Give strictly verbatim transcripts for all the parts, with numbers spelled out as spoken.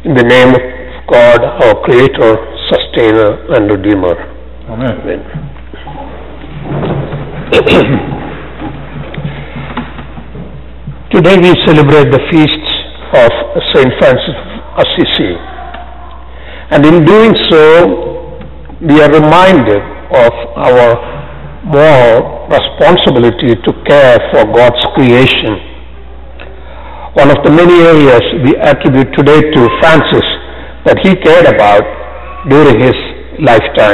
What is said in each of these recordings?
In the name of God, our Creator, Sustainer, and Redeemer. Amen. Amen. Today we celebrate the feast of Saint Francis of Assisi. And in doing so, we are reminded of our moral responsibility to care for God's creation. One of the many areas we attribute today to Francis that he cared about during his lifetime.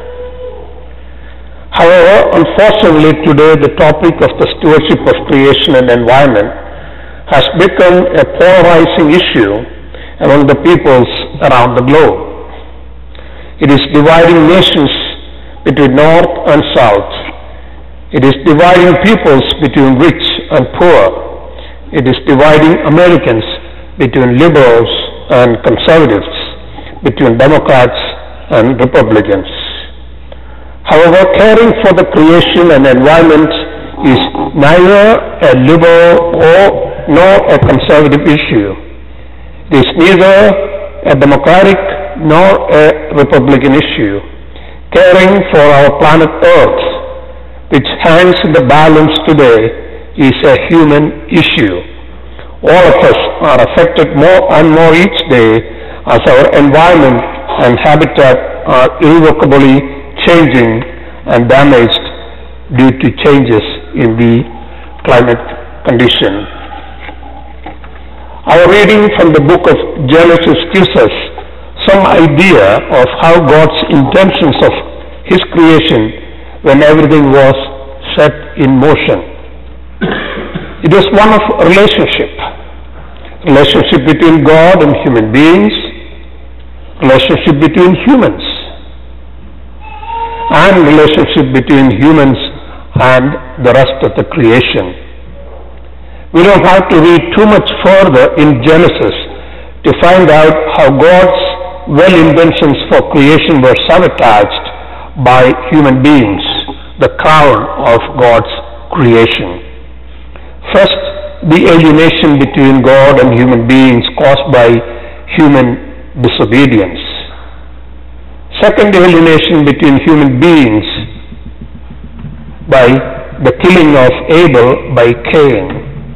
However, unfortunately today the topic of the stewardship of creation and environment has become a polarizing issue among the peoples around the globe. It is dividing nations between north and south. It is dividing peoples between rich and poor. It is dividing Americans between liberals and conservatives, between Democrats and Republicans. However, caring for the creation and environment is neither a liberal or nor a conservative issue. It is neither a Democratic nor a Republican issue. Caring for our planet Earth, which hangs in the balance today, is a human issue. All of us are affected more and more each day as our environment and habitat are irrevocably changing and damaged due to changes in the climate condition. Our reading from the book of Genesis gives us some idea of how God's intentions of His creation when everything was set in motion. It is one of relationship. Relationship between God and human beings, relationship between humans, and relationship between humans and the rest of the creation. We don't have to read too much further in Genesis to find out how God's well intentions for creation were sabotaged by human beings, the crown of God's creation. First, the alienation between God and human beings caused by human disobedience. Second, the alienation between human beings by the killing of Abel by Cain.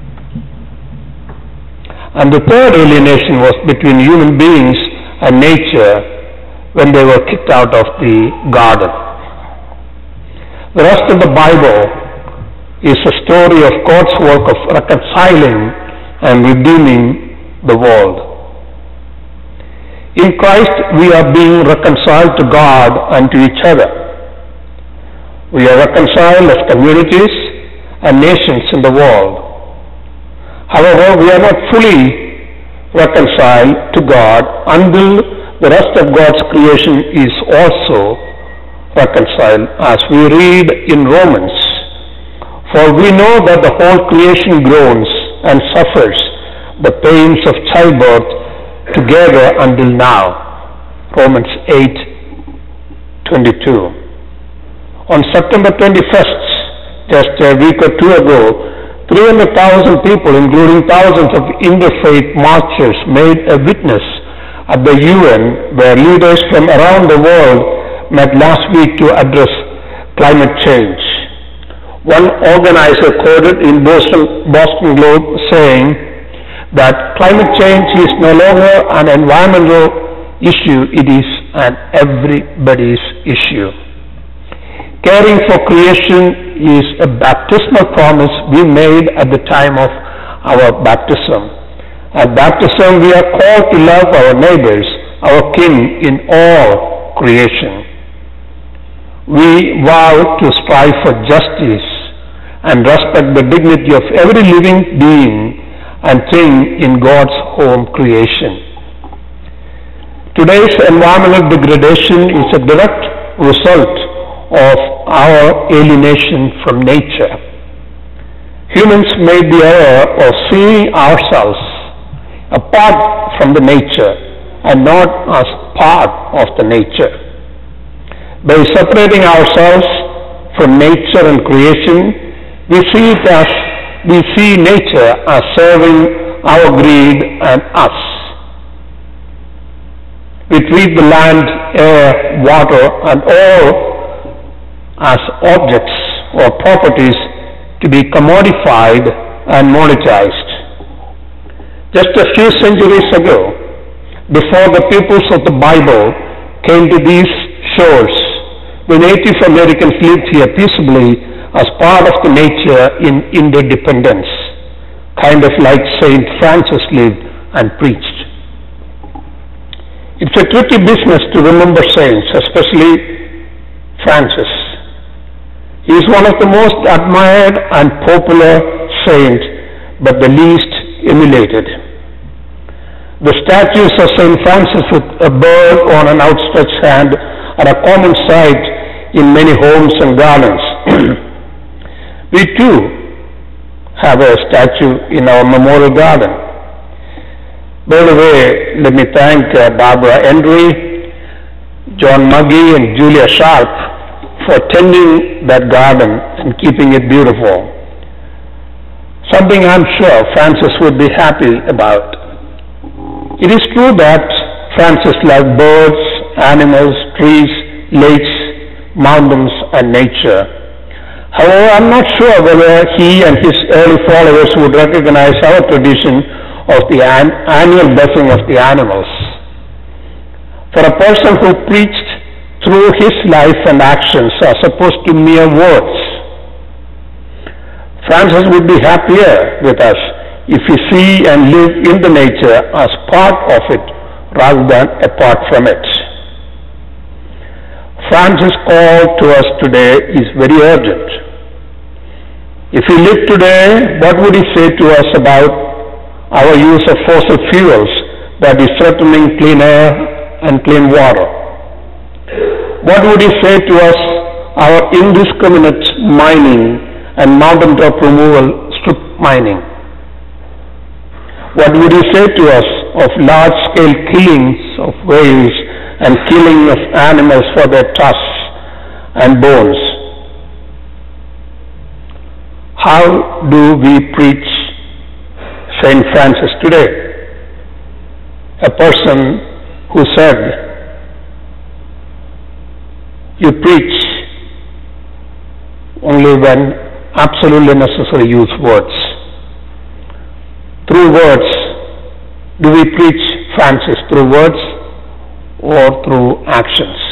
And the third alienation was between human beings and nature when they were kicked out of the garden. The rest of the Bible is a story of God's work of reconciling and redeeming the world. In Christ, we are being reconciled to God and to each other. We are reconciled as communities and nations in the world. However, we are not fully reconciled to God until the rest of God's creation is also reconciled, as we read in Romans. For we know that the whole creation groans and suffers the pains of childbirth together until now. Romans eight twenty-two. On September twenty-first, just a week or two ago, three hundred thousand people, including thousands of interfaith marchers, made a witness at the U N, where leaders from around the world met last week to address climate change. One organizer quoted in Boston, Boston Globe saying that climate change is no longer an environmental issue, it is an everybody's issue. Caring for creation is a baptismal promise we made at the time of our baptism. At baptism, we are called to love our neighbors, our kin in all creation. We vow to strive for justice and respect the dignity of every living being and thing in God's home creation. Today's environmental degradation is a direct result of our alienation from nature. Humans made the error of seeing ourselves apart from the nature and not as part of the nature. By separating ourselves from nature and creation, we see it as we see nature as serving our greed and us. We treat the land, air, water, and all as objects or properties to be commodified and monetized. Just a few centuries ago, before the peoples of the Bible came to these shores, the Native Americans lived here peaceably as part of the nature in interdependence, kind of like Saint Francis lived and preached. It's a tricky business to remember saints, especially Francis. He is one of the most admired and popular saints, but the least emulated. The statues of Saint Francis with a bird on an outstretched hand are a common sight in many homes and gardens. We too have a statue in our memorial garden. By the way, let me thank uh, Barbara Henry, John Muggy, and Julia Sharp for tending that garden and keeping it beautiful. Something I'm sure Francis would be happy about. It is true that Francis loved birds, animals, trees, lakes, mountains, and nature. However, I'm not sure whether he and his early followers would recognize our tradition of the an- annual blessing of the animals. For a person who preached through his life and actions as opposed to mere words, Francis would be happier with us if we see and live in the nature as part of it rather than apart from it. Francis' call to us today is very urgent. If he lived today, what would he say to us about our use of fossil fuels that is threatening clean air and clean water? What would he say to us our indiscriminate mining and mountaintop removal, strip mining? What would he say to us of large-scale killings of whales and killing of animals for their tusks and bones? How do we preach Saint Francis today? A person who said, "You preach only when absolutely necessary, use words." Through words, do we preach Francis through words or through actions?